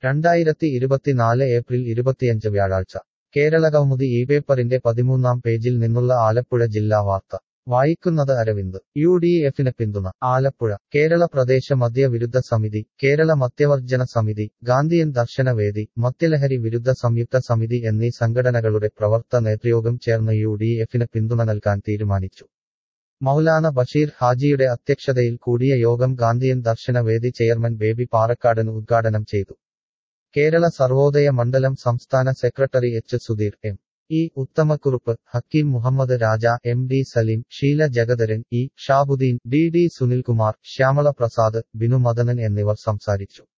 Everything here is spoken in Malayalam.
2024 ഏപ്രിൽ 25 വ്യാഴാഴ്ച കേരളകൗമുദി ഇപേപ്പറിന്റെ 13-ാം പേജിൽ നിന്നുള്ള ആലപ്പുഴ ജില്ലാ വാർത്ത വായിക്കുന്നത് അരവിന്ദ്. UDFന് പിന്തുണ. ആലപ്പുഴ. കേരള പ്രദേശ മദ്യ വിരുദ്ധ സമിതി, കേരള മദ്യവർജ്ജന സമിതി, ഗാന്ധിയൻ ദർശന വേദി, മദ്യലഹരി വിരുദ്ധ സംയുക്ത സമിതി എന്നീ സംഘടനകളുടെ പ്രവർത്ത നേതൃയോഗം ചേർന്ന് UDFന് പിന്തുണ നൽകാൻ തീരുമാനിച്ചു. മൗലാന ബഷീർ ഹാജിയുടെ അധ്യക്ഷതയിൽ കൂടിയ യോഗം ഗാന്ധിയൻ ദർശന വേദി ചെയർമാൻ ബേബി പാറക്കാടൻ ഉദ്ഘാടനം ചെയ്തു. കേരള സർവോദയ മണ്ഡലം സംസ്ഥാന secretary H Sudheer, M. E. Uthamakurup, Hakeem Muhammad Raja, MD Saleem, Sheela Jagadharan, E. Shahabuddin, DD Sunilkumar, Shyamala Prasad, Binu Madanan എന്നിവർ സംസാരിച്ചു.